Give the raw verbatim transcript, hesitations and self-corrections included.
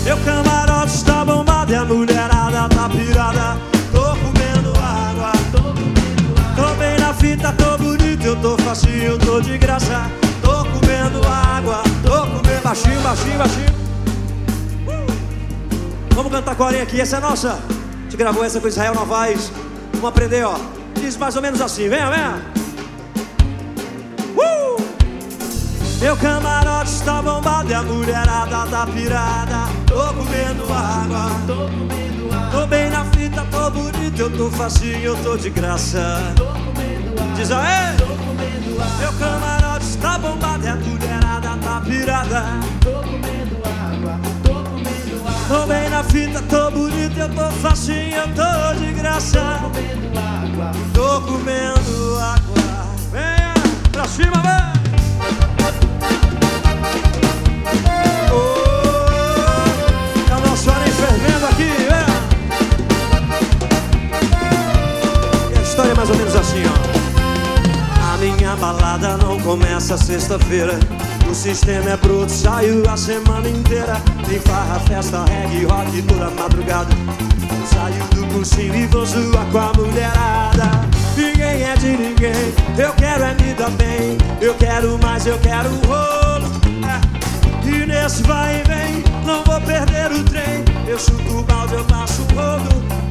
Meu camarote está bombado e a mulherada tá pirada. Tô comendo água, tô comendo água. Tô bem na fita, tô bonito, eu tô facinho, tô de graça. Tô comendo água, tô comendo... Baixinho, baixinho, baixinho. uh! Vamos cantar corinha aqui, essa é nossa. A gente gravou essa com Israel Novaes. Vamos aprender, ó. Diz mais ou menos assim, venha, venha. uh! Meu camarote está bombado e a mulherada tá pirada. Tô comendo água, tô comendo água. Tô bem na fita, tô bonito, eu tô facinho, eu tô de graça. Tô comendo água, diz aí. Tô comendo água. Meu camarote está bombado e a mulherada tá pirada. Tô comendo água, tô comendo água. Tô bem na fita, tô bonito, eu tô facinho, eu tô de graça. Tô comendo água, tô comendo água. Venha pra cima, vem. Mais ou menos assim, ó. A minha balada não começa sexta-feira. O sistema é bruto, saiu a semana inteira. Tem farra, festa, reggae, rock toda madrugada. Saio do cursinho e vou zoar com a mulherada. Ninguém é de ninguém, eu quero é me dar bem. Eu quero mais, eu quero um rolo, é. E nesse vai e vem, não vou perder o trem. Eu chuto o balde, eu passo o rodo.